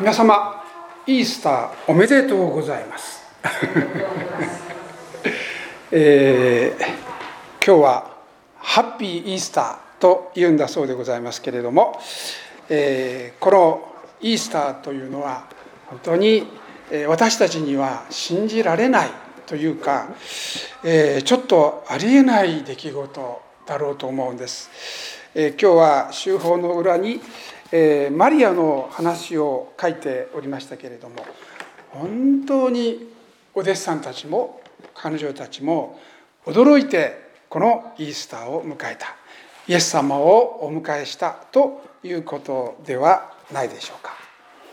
皆様イースターおめでとうございます、今日はハッピーイースターと言うんだそうでございますけれども、このイースターというのは本当に私たちには信じられないというか、ちょっとありえない出来事だろうと思うんです。今日は週報の裏にマリアの話を書いておりましたけれども、本当にお弟子さんたちも彼女たちも驚いてこのイースターを迎えた、イエス様をお迎えしたということではないでしょうか。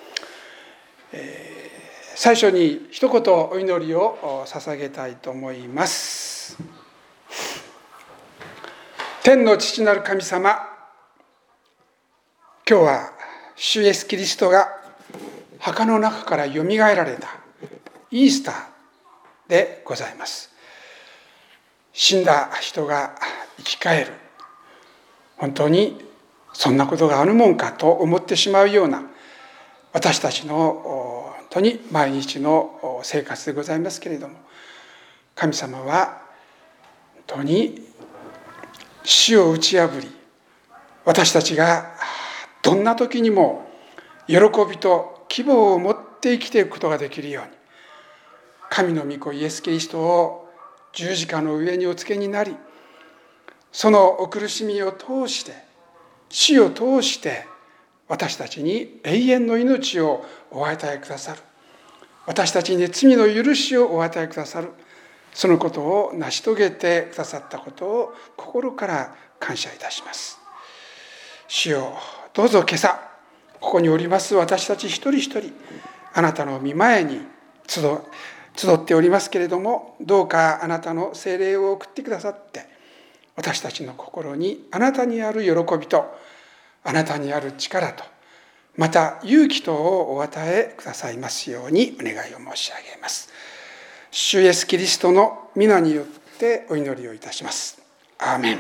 最初に一言お祈りを捧げたいと思います。天の父なる神様、今日は主イエスキリストが墓の中からよみがえられたイースターでございます。死んだ人が生き返る、本当にそんなことがあるもんかと思ってしまうような私たちの本当に毎日の生活でございますけれども、神様は本当に死を打ち破り、私たちがどんな時にも喜びと希望を持って生きていくことができるように、神の御子イエス・キリストを十字架の上におつけになり、そのお苦しみを通して死を通して私たちに永遠の命をお与えくださる、私たちに罪の許しをお与えくださる、そのことを成し遂げてくださったことを心から感謝いたします。主よ、どうぞ今朝ここにおります私たち一人一人、あなたの御前に集っておりますけれども、どうかあなたの聖霊を送ってくださって、私たちの心にあなたにある喜びとあなたにある力と、また勇気とをお与えくださいますようにお願いを申し上げます。主イエスキリストの皆によってお祈りをいたします。アーメン。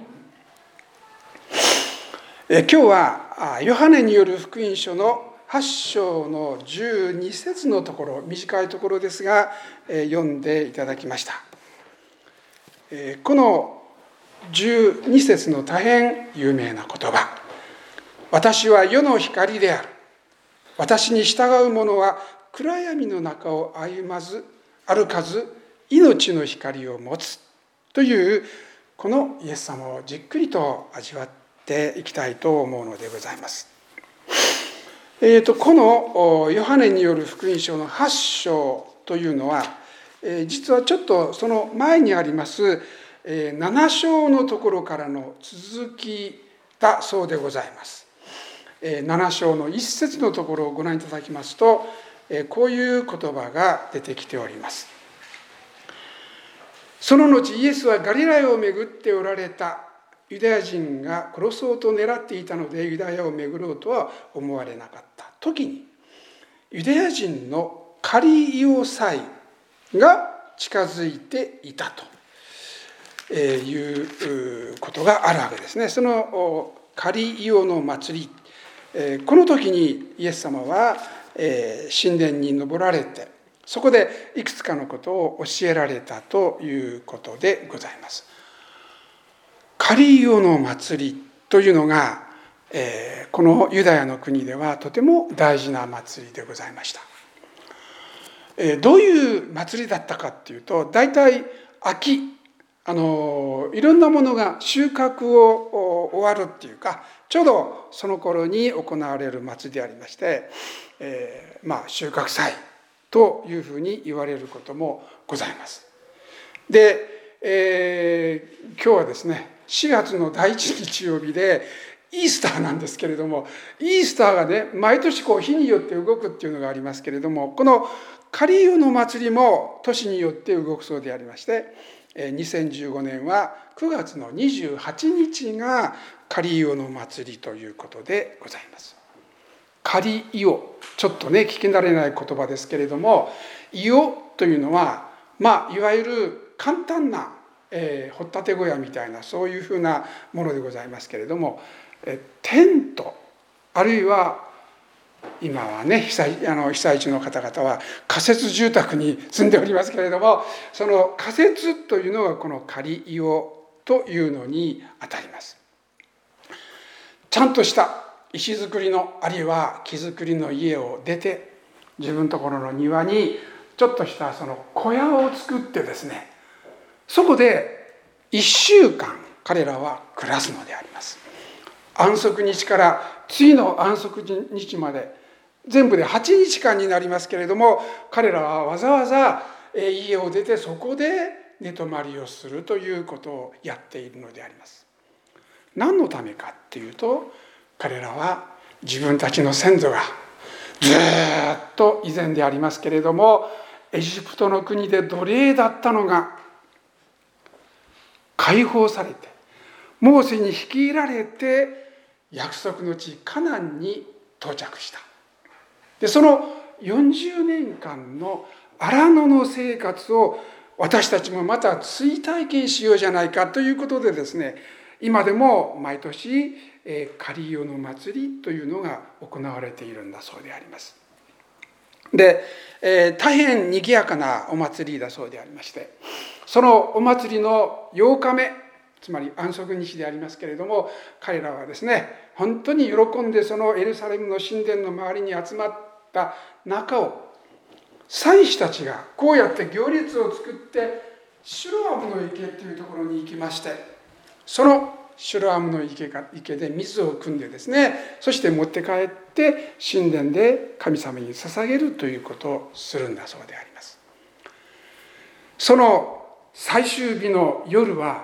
今日はヨハネによる福音書の8章の12節のところ、短いところですが読んでいただきました。この12節の大変有名な言葉、私は世の光である、私に従う者は暗闇の中を歩かず命の光を持つという、このイエス様をじっくりと味わっていきたいと思うのでございます。このヨハネによる福音書の8章というのは、実はちょっとその前にあります7章のところからの続きだそうでございます。7章の1節のところをご覧いただきますと、こういう言葉が出てきております。その後イエスはガリラヤを巡っておられた。ユダヤ人が殺そうと狙っていたのでユダヤを巡ろうとは思われなかった時に、ユダヤ人のカリオ祭が近づいていたということがあるわけですね。そのカリオの祭り、この時にイエス様は神殿に登られて、そこでいくつかのことを教えられたということでございます。カリオの祭りというのが、このユダヤの国ではとても大事な祭りでございました。どういう祭りだったかっていうと、大体秋、いろんなものが収穫を終わるっていうか、ちょうどその頃に行われる祭りでありまして、収穫祭というふうに言われることもございます。で、今日はですね、4月の第1日曜日でイースターなんですけれども、イースターがね、毎年日によって動くっていうのがありますけれども、このカリオの祭りも年によって動くそうでありまして、2015年は9月の28日がカリオの祭りということでございます。カリオ、ちょっとね聞き慣れない言葉ですけれども、イオというのはいわゆる簡単な掘ったて小屋みたいな、そういうふうなものでございますけれども、テントあるいは今はね被災地の方々は仮設住宅に住んでおりますけれども、その仮設というのがこの仮家というのにあたります。ちゃんとした石造りのあるいは木造りの家を出て、自分のところの庭にちょっとしたその小屋を作ってですね、そこで1週間彼らは暮らすのであります。安息日から次の安息日まで全部で8日間になりますけれども、彼らはわざわざ家を出てそこで寝泊まりをするということをやっているのであります。何のためかっていうと、彼らは自分たちの先祖がずっと以前でありますけれども、エジプトの国で奴隷だったのが解放されて、モーセに率いられて約束の地カナンに到着した。でその40年間の荒野の生活を私たちもまた追体験しようじゃないかということでですね、今でも毎年仮世の祭りというのが行われているんだそうであります。で、大変賑やかなお祭りだそうでありまして、そのお祭りの8日目、つまり安息日でありますけれども、彼らはですね本当に喜んでそのエルサレムの神殿の周りに集まった中を、祭司たちがこうやって行列を作ってシロアムの池というところに行きまして、そのシロアムの池で水を汲んでですね、そして持って帰って神殿で神様に捧げるということをするんだそうであります。その最終日の夜は、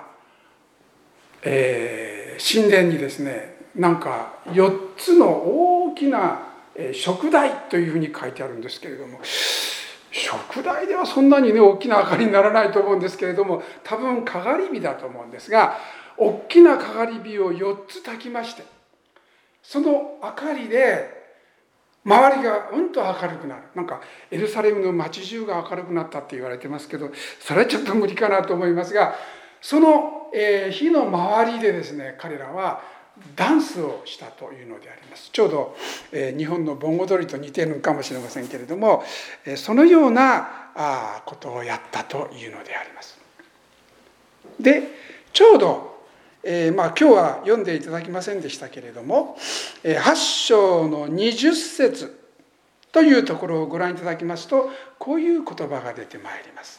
神殿にですね、なんか4つの大きな燭台というふうに書いてあるんですけれども、燭台ではそんなにね大きな明かりにならないと思うんですけれども、多分かがり火だと思うんですが、大きなかがり火を4つ焚きまして、その明かりで周りがうんと明るくなる。なんかエルサレムの街中が明るくなったって言われてますけど、それはちょっと無理かなと思いますが、その火の周りでですね、彼らはダンスをしたというのであります。ちょうど日本の盆踊りと似ているのかもしれませんけれども、そのようなことをやったというのであります。でちょうど今日は読んでいただきませんでしたけれども、8章の20節というところをご覧いただきますと、こういう言葉が出てまいります。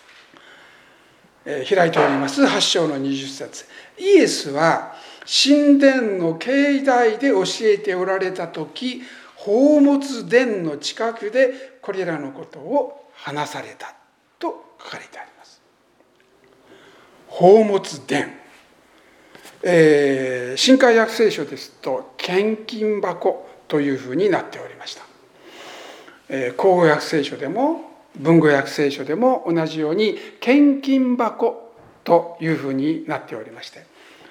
開いております8章の20節。イエスは神殿の境内で教えておられた時、宝物殿の近くでこれらのことを話されたと書かれてあります。宝物殿、新海訳聖書ですと献金箱というふうになっておりました。口語訳聖書でも文語訳聖書でも同じように献金箱というふうになっておりまして、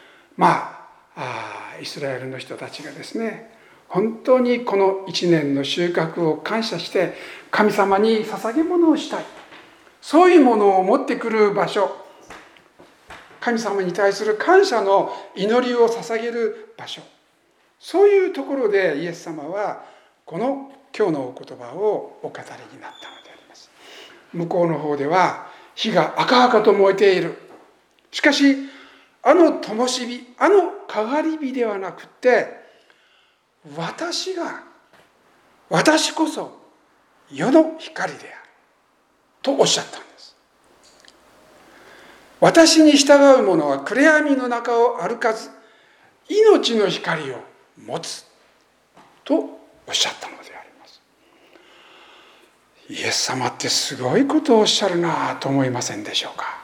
イスラエルの人たちがですね、本当にこの一年の収穫を感謝して神様に捧げ物をしたい、そういうものを持ってくる場所、神様に対する感謝の祈りを捧げる場所、そういうところでイエス様はこの今日のお言葉をお語りになったのであります。向こうの方では火が赤々と燃えている。しかしあの灯火、あのかがり火ではなくて、私こそ世の光であるとおっしゃったんです。私に従う者は暗闇の中を歩かず命の光を持つとおっしゃったのであります。イエス様ってすごいことをおっしゃるなと思いませんでしょうか。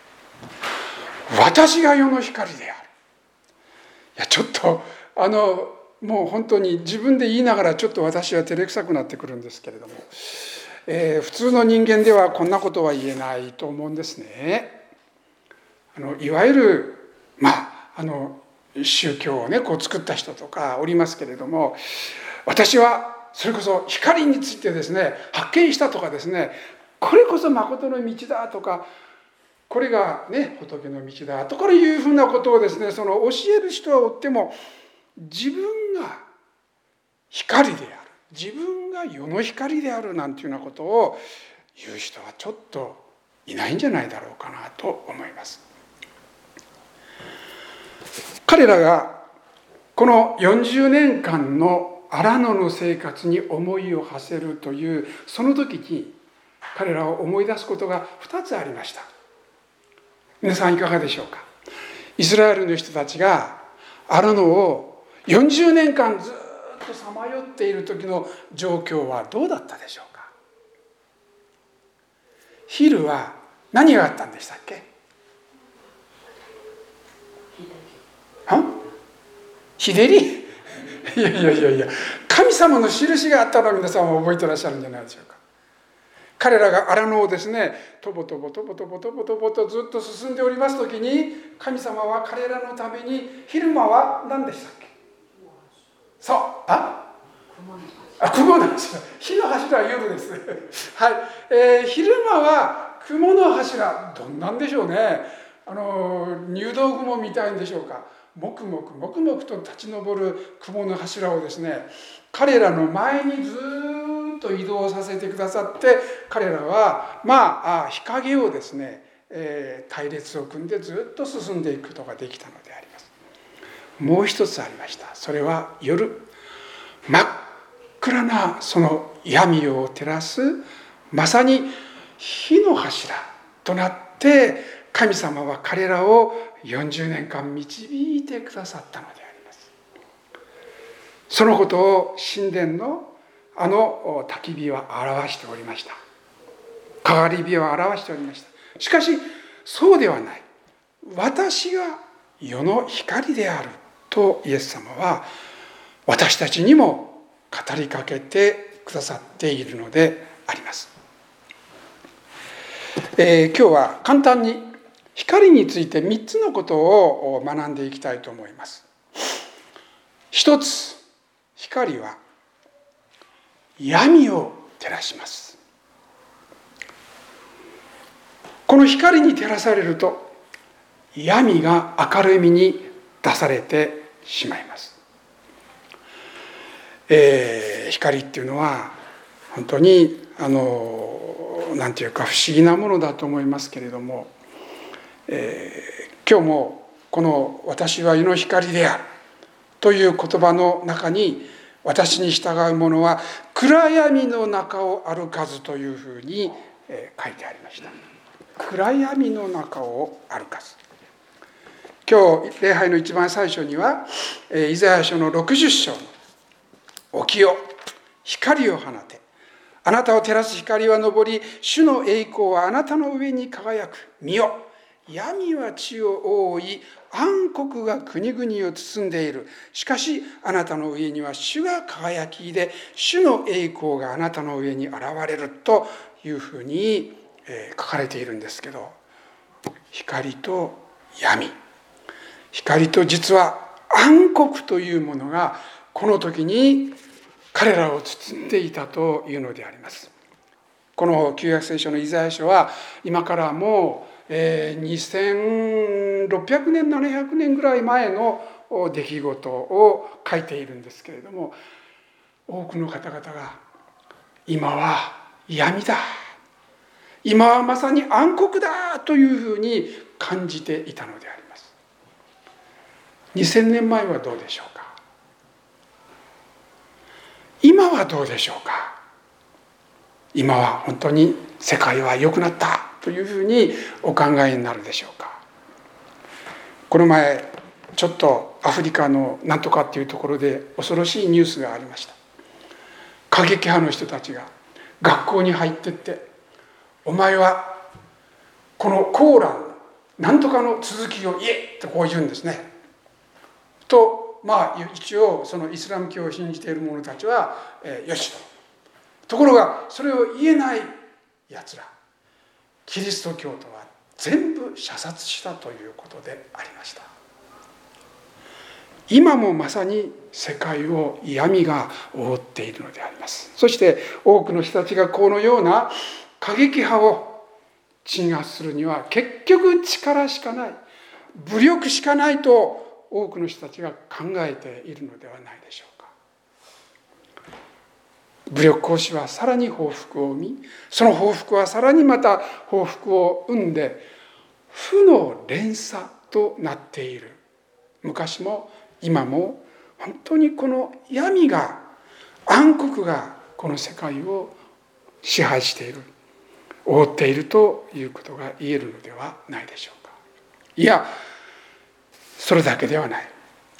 私が世の光である。いやちょっともう本当に自分で言いながらちょっと私は照れくさくなってくるんですけれども、普通の人間ではこんなことは言えないと思うんですね。いわゆる宗教をねこう作った人とかおりますけれども、私はそれこそ光についてですね発見したとかですね、これこそ誠の道だとか、これがね仏の道だとかいうふうなことをですね、その教える人はおっても、自分が光である、 自分が世の光であるなんていうようなことを言う人はちょっといないんじゃないだろうかなと思います。彼らがこの40年間の荒野の生活に思いを馳せるというその時に彼らを思い出すことが2つありました。皆さんいかがでしょうか。イスラエルの人たちが荒野を40年間ずっとさまよっている時の状況はどうだったでしょうか。昼は何があったんでしたっけ。日照りいや神様の印があったのを皆さんは覚えてらっしゃるんじゃないでしょうか。彼らが荒野をですね、とぼとぼとずっと進んでおります時に、神様は彼らのために昼間は何でしたっけ。そう雲の柱。火の柱は夜ですはい、昼間は雲の柱。どんなんでしょうね。入道雲みたいんでしょうか。もくもくと立ち上る雲の柱をですね、彼らの前にずっと移動させてくださって、彼らは日陰をですね、隊列を組んでずっと進んでいくことができたのであります。もう一つありました。それは夜、真っ暗なその闇を照らす、まさに火の柱となって神様は彼らを40年間導いてくださったのであります。そのことを神殿の焚き火は表しておりました。かがり火は表しておりました。しかしそうではない。私が世の光であるとイエス様は私たちにも語りかけてくださっているのであります。今日は簡単に光について3つのことを学んでいきたいと思います。一つ、光は闇を照らします。この光に照らされると闇が明るみに出されてしまいます。光っていうのは本当になんていうか不思議なものだと思いますけれども、今日もこの「私は世の光である」という言葉の中に、私に従う者は暗闇の中を歩かずというふうに書いてありました。暗闇の中を歩かず。今日礼拝の一番最初にはイザヤ書の60章の「起きよ、光を放て、あなたを照らす光は昇り、主の栄光はあなたの上に輝く。見よ、闇は地を覆い、暗黒が国々を包んでいる。しかしあなたの上には主が輝きで、主の栄光があなたの上に現れる」というふうに書かれているんですけど、光と闇、光と実は暗黒というものがこの時に彼らを包んでいたというのであります。この旧約聖書のイザヤ書は今からもう2600年700年ぐらい前の出来事を書いているんですけれども、多くの方々が今は闇だ、今はまさに暗黒だというふうに感じていたのであります。2000年前はどうでしょうか。今はどうでしょうか。今は本当に世界は良くなったというふうにお考えになるでしょうか。この前ちょっとアフリカのなんとかっていうところで恐ろしいニュースがありました。過激派の人たちが学校に入ってって、お前はこのコーランのなんとかの続きを言えとこう言うんですね。と一応そのイスラム教を信じている者たちは、よしと。ところがそれを言えないやつら、キリスト教徒は全部射殺したということでありました。今もまさに世界を闇が覆っているのであります。そして多くの人たちがこのような過激派を鎮圧するには結局力しかない、武力しかないと多くの人たちが考えているのではないでしょうか。 武力行使はさらに報復を生み、その報復はさらにまた報復を生んで、負の連鎖となっている。昔も今も本当にこの闇が、暗黒がこの世界を支配している、覆っているということが言えるのではないでしょうか。いや、それだけではない。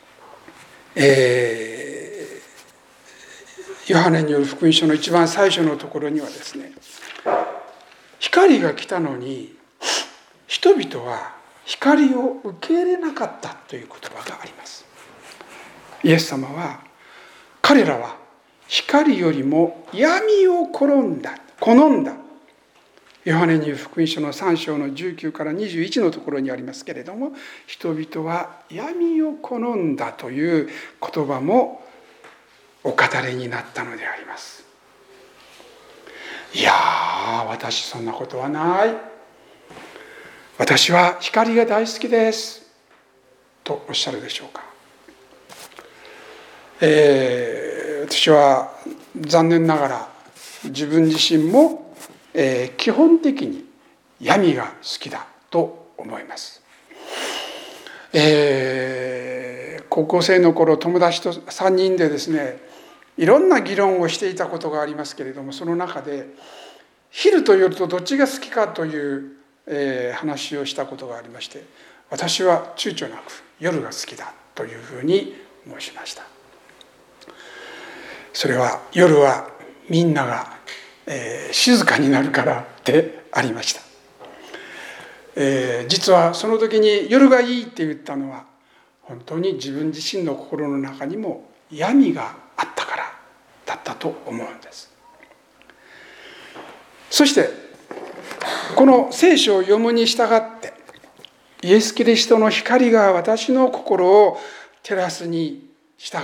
ヨハネによる福音書の一番最初のところにはですね、光が来たのに人々は光を受け入れなかったという言葉があります。イエス様は、彼らは光よりも闇を好んだ。ヨハネによる福音書の3章の19から21のところにありますけれども、人々は闇を好んだという言葉もお語りになったのであります。いやー、私そんなことはない。私は光が大好きですとおっしゃるでしょうか。私は残念ながら自分自身も、基本的に闇が好きだと思います。高校生の頃、友達と3人でですね、いろんな議論をしていたことがありますけれども、その中で昼と夜とどっちが好きかという、話をしたことがありまして、私は躊躇なく夜が好きだというふうに申しました。それは夜はみんなが、静かになるからでありました。実はその時に夜がいいって言ったのは、本当に自分自身の心の中にも闇があったからだったと思うんです。そしてこの聖書を読むに従って、イエス・キリストの光が私の心を照らすに従って、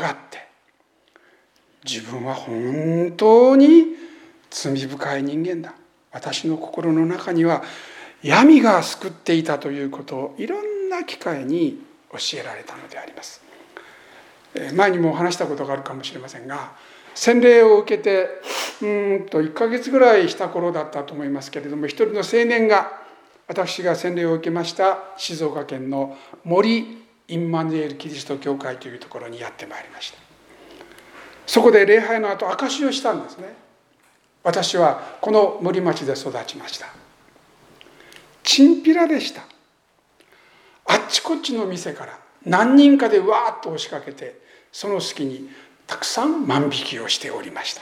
自分は本当に罪深い人間だ、私の心の中には闇が救っていたということをいろんな機会に教えられたのであります。前にも話したことがあるかもしれませんが、洗礼を受けて1ヶ月ぐらいした頃だったと思いますけれども、一人の青年が、私が洗礼を受けました静岡県の森インマヌエルキリスト教会というところにやってまいりました。そこで礼拝の後、証しをしたんですね。私はこの森町で育ちました。チンピラでした。あっちこっちの店から何人かでわーっと押しかけて、その隙にたくさん万引きをしておりました。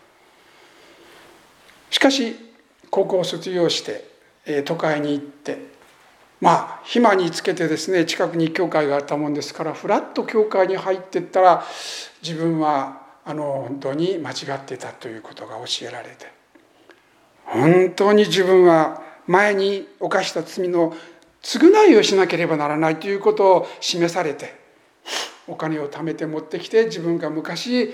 しかし高校を卒業して都会に行って、暇につけてですね、近くに教会があったもんですから、ふらっと教会に入っていったら、自分は本当に間違ってたということが教えられて、本当に自分は前に犯した罪の償いをしなければならないということを示されて、お金を貯めて持ってきて、自分が昔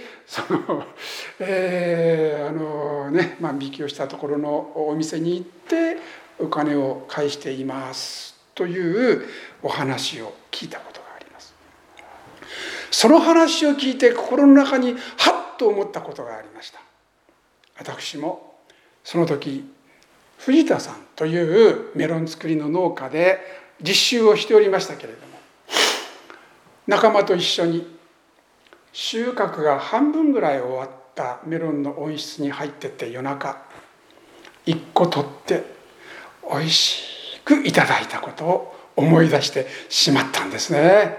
万引きをしたところのお店に行ってお金を返していますというお話を聞いたことがあります。その話を聞いて心の中にハッと思ったことがありました。私もその時、藤田さんというメロン作りの農家で実習をしておりましたけれども、仲間と一緒に収穫が半分ぐらい終わったメロンの温室に入ってって、夜中一個取っておいしくいただいたことを思い出してしまったんですね。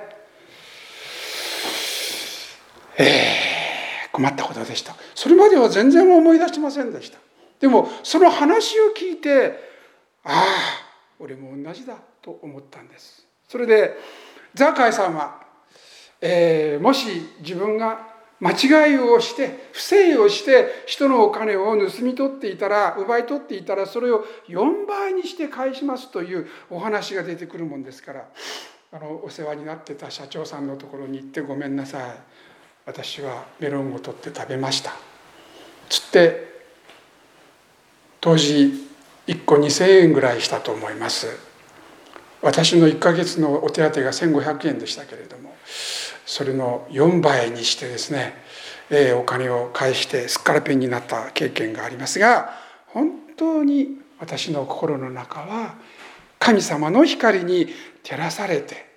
困ったことでした。それまでは全然思い出しませんでした。でもその話を聞いて、俺も同じだと思ったんです。それでザーカイさんは、もし自分が間違いをして不正をして人のお金を盗み取っていたら、奪い取っていたら、それを4倍にして返しますというお話が出てくるもんですから、お世話になってた社長さんのところに行って、ごめんなさい、私はメロンを取って食べましたつって、当時1個2000円ぐらいしたと思います。私の1ヶ月のお手当が1500円でしたけれども、それの4倍にしてですね、 お金を返してすっからぺんになった経験がありますが、本当に私の心の中は神様の光に照らされて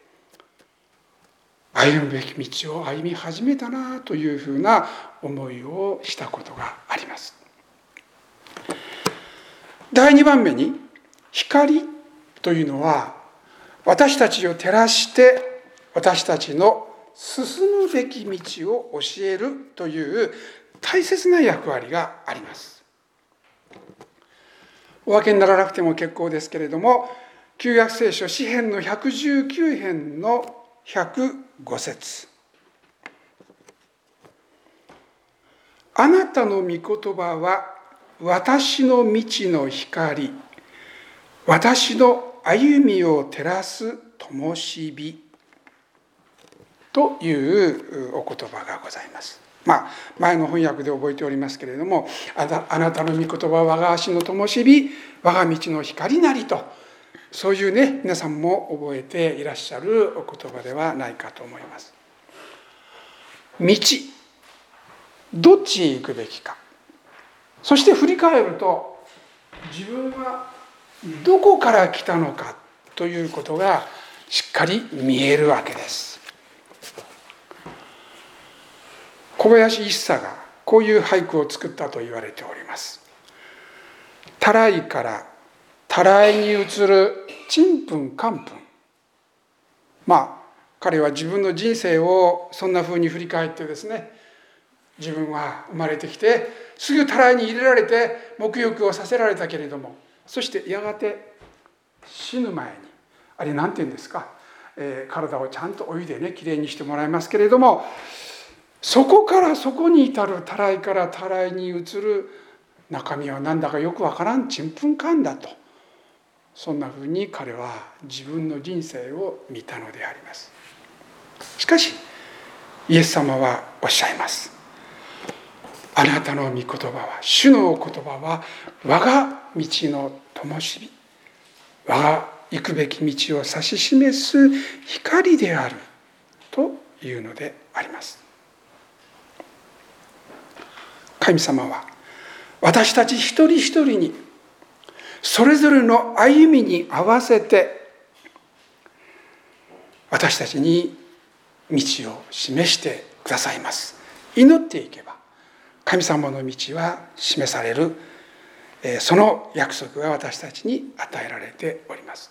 歩むべき道を歩み始めたなというふうな思いをしたことがあります。第2番目に、光というのは私たちを照らして私たちの進むべき道を教えるという大切な役割があります。お分けにならなくても結構ですけれども、旧約聖書詩編の119編の105節。あなたの御言葉は私の道の光、私の歩みを照らす灯火というお言葉がございます。前の翻訳で覚えておりますけれども、あなたの御言葉は我が足の灯火、我が道の光なりと、そういうね、皆さんも覚えていらっしゃるお言葉ではないかと思います。道、どっちへ行くべきか、そして振り返ると自分はどこから来たのかということがしっかり見えるわけです。小林一茶がこういう俳句を作ったと言われております。たらいからたらいに移るちんぷんかんぷん。彼は自分の人生をそんな風に振り返ってですね、自分は生まれてきてすぐたらいに入れられて沐浴をさせられたけれども、そしてやがて死ぬ前に、あれなんて言うんですか、体をちゃんとお湯でねきれいにしてもらいますけれども、そこからそこに至るたらいからたらいに移る中身はなんだかよくわからんちんぷんかんだと、そんなふうに彼は自分の人生を見たのであります。しかしイエス様はおっしゃいます。あなたの御言葉は、主のお言葉は我が道の灯火、我が行くべき道を指し示す光であるというのであります。神様は私たち一人一人にそれぞれの歩みに合わせて私たちに道を示してくださいます。祈っていけば神様の道は示される、その約束が私たちに与えられております。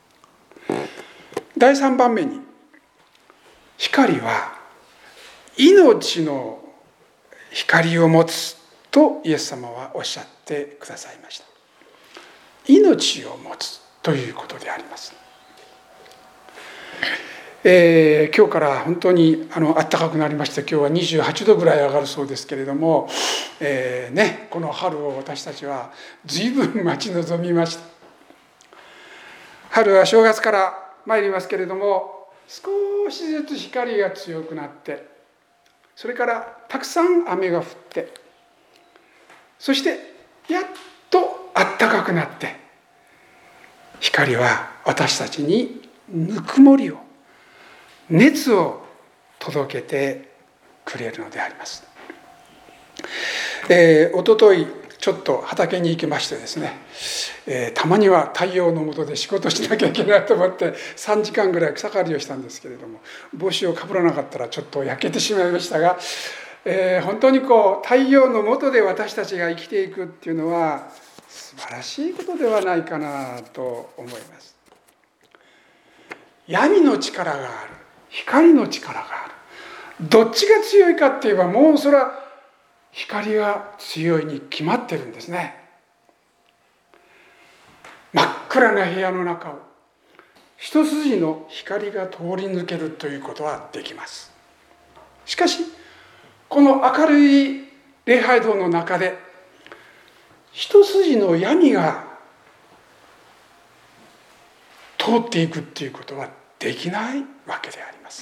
第3番目に、光は命の光を持つとイエス様はおっしゃってくださいました。命を持つということであります。今日から本当に暖かくなりまして、今日は28度ぐらい上がるそうですけれども、この春を私たちは随分待ち望みました。春は正月から参りますけれども、少しずつ光が強くなって、それからたくさん雨が降って、そしてやっと暖かくなって、光は私たちにぬくもりを、熱を届けてくれるのであります。おとといちょっと畑に行きましてですね、たまには太陽の下で仕事しなきゃいけないと思って3時間ぐらい草刈りをしたんですけれども、帽子をかぶらなかったらちょっと焼けてしまいましたが、本当に太陽の下で私たちが生きていくっていうのは素晴らしいことではないかなと思います。闇の力がある、光の力がある。どっちが強いかって言えば、もうそれは光が強いに決まってるんですね。真っ暗な部屋の中を一筋の光が通り抜けるということはできます。しかしこの明るい礼拝堂の中で一筋の闇が通っていくっていうことはできないわけであります。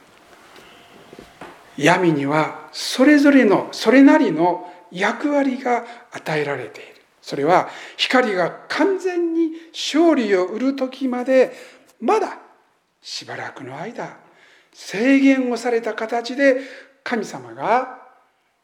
闇にはそれぞれのそれなりの役割が与えられている。それは光が完全に勝利を得る時までまだしばらくの間制限をされた形で神様が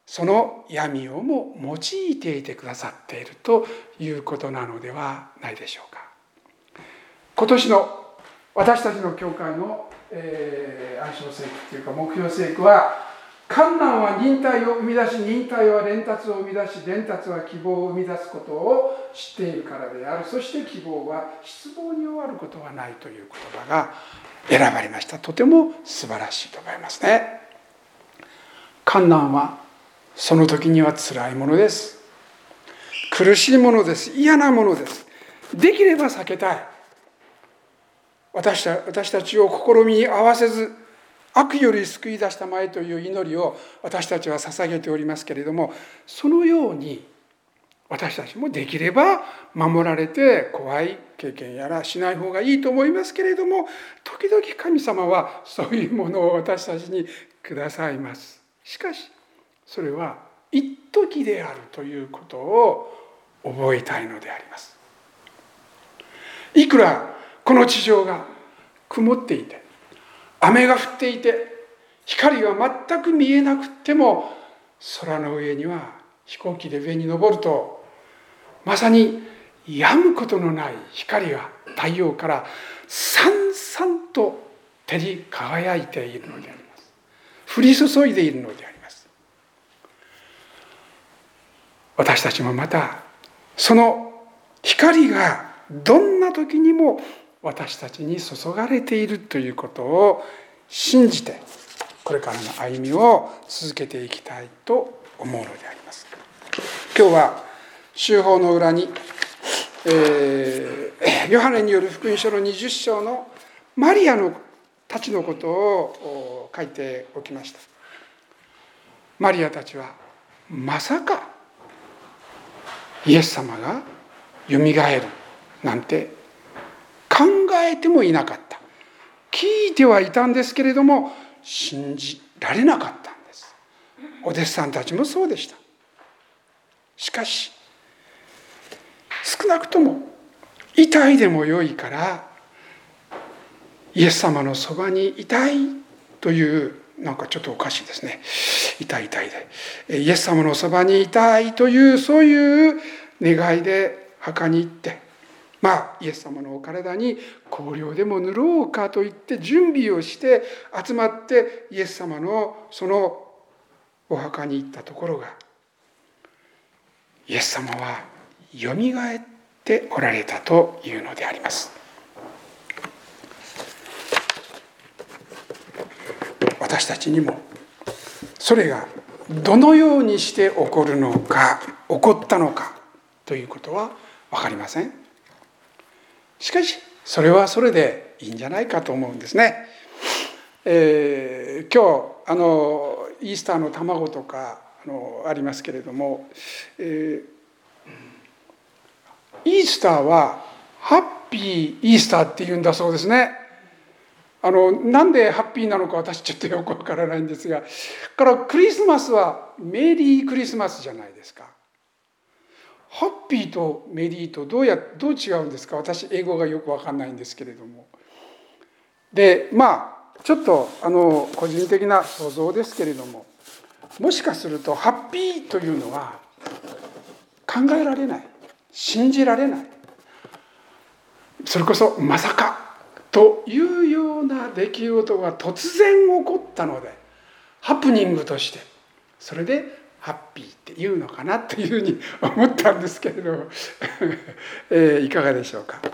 その闇をも用いていてくださっているということなのではないでしょうか。今年の私たちの教会の、暗唱聖句というか目標聖句は、困難は忍耐を生み出し、忍耐は伝達を生み出し、伝達は希望を生み出すことを知っているからである。そして希望は失望に終わることはないという言葉が選ばれました。とても素晴らしいと思いますね。困難はその時には辛いものです。苦しいものです。嫌なものです。できれば避けたい。私たちを試みに合わせず、悪より救い出したまえという祈りを私たちは捧げておりますけれども、そのように私たちもできれば守られて怖い経験やらしない方がいいと思いますけれども、時々神様はそういうものを私たちにくださいます。しかしそれは一時であるということを覚えたいのであります。いくらこの地上が曇っていて、雨が降っていて、光が全く見えなくても、空の上には飛行機で上に登ると、まさに止むことのない光が太陽からさんさんと照り輝いているのであります。降り注いでいるのであります。私たちもまたその光がどんな時にも私たちに注がれているということを信じて、これからの歩みを続けていきたいと思うのであります。今日は週報の裏に、ヨハネによる福音書の20章のマリアのたちのことを書いておきました。マリアたちはまさかイエス様がよみがえるなんて考えてもいなかった。聞いてはいたんですけれども信じられなかったんです。お弟子さんたちもそうでした。しかし少なくとも痛いでもよいからイエス様のそばにいたいという、なんかちょっとおかしいですね。痛いでイエス様のそばにいたいという、そういう願いで墓に行って、イエス様のお体に香料でも塗ろうかと言って準備をして集まってイエス様のそのお墓に行ったところが、イエス様はよみがえっておられたというのであります。私たちにもそれがどのようにして起こるのか、起こったのかということは分かりません。しかしそれはそれでいいんじゃないかと思うんですね。今日イースターの卵とかありますけれども、イースターはハッピーイースターっていうんだそうですね。なんでハッピーなのか私ちょっとよくわからないんですが、からクリスマスはメリークリスマスじゃないですか。ハッピーとメリーとどう違うんですか。私英語がよくわかんないんですけれども。でちょっと個人的な想像ですけれども、もしかするとハッピーというのは考えられない、信じられない、それこそまさかというような出来事が突然起こったので、ハプニングとしてそれでハッピーっていうのかなというふうに思ったんですけれどいかがでしょうか。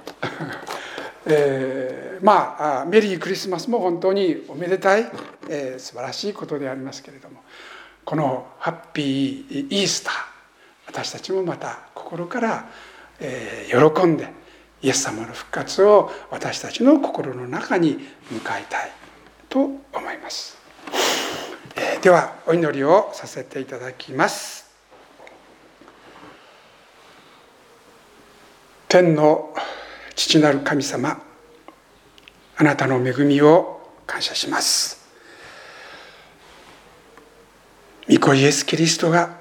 メリークリスマスも本当におめでたい、素晴らしいことでありますけれども、このハッピーイースター、私たちもまた心から喜んでイエス様の復活を私たちの心の中に迎えたいと思います。ではお祈りをさせていただきます。天の父なる神様、あなたの恵みを感謝します。御子イエス・キリストが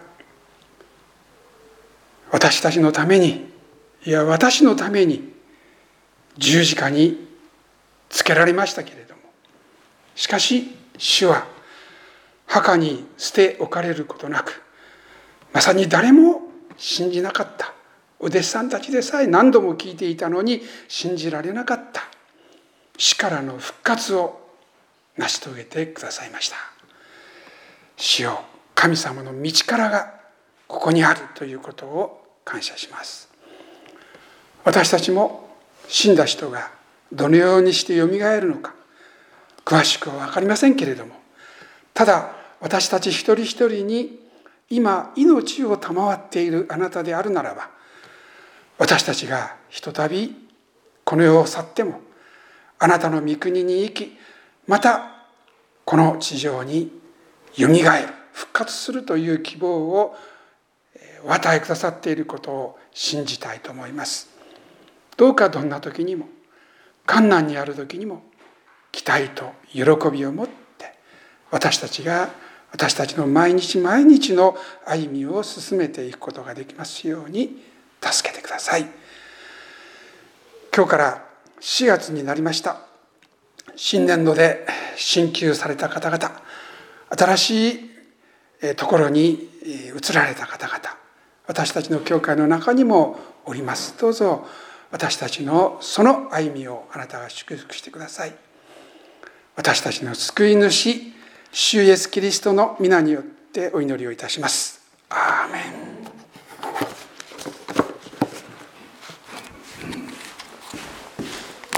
私たちのために、いや私のために十字架につけられましたけれども、しかし主は墓に捨て置かれることなく、まさに誰も信じなかった。お弟子さんたちでさえ何度も聞いていたのに信じられなかった死からの復活を成し遂げてくださいました。主よ、神様の道からがここにあるということを感謝します。私たちも死んだ人がどのようにしてよみがえるのか詳しくは分かりませんけれども、ただ私たち一人一人に今命を賜っているあなたであるならば、私たちがひとたびこの世を去ってもあなたの御国に生き、またこの地上によみがえる、復活するという希望をお与えくださっていることを信じたいと思います。どうかどんな時にも、困難にある時にも期待と喜びを持って私たちの毎日毎日の歩みを進めていくことができますように助けてください。今日から4月になりました。新年度で進級された方々、新しいところに移られた方々、私たちの教会の中にもおります。どうぞ私たちのその歩みをあなたが祝福してください。私たちの救い主、主イエスキリストの皆によってお祈りをいたします。アーメン。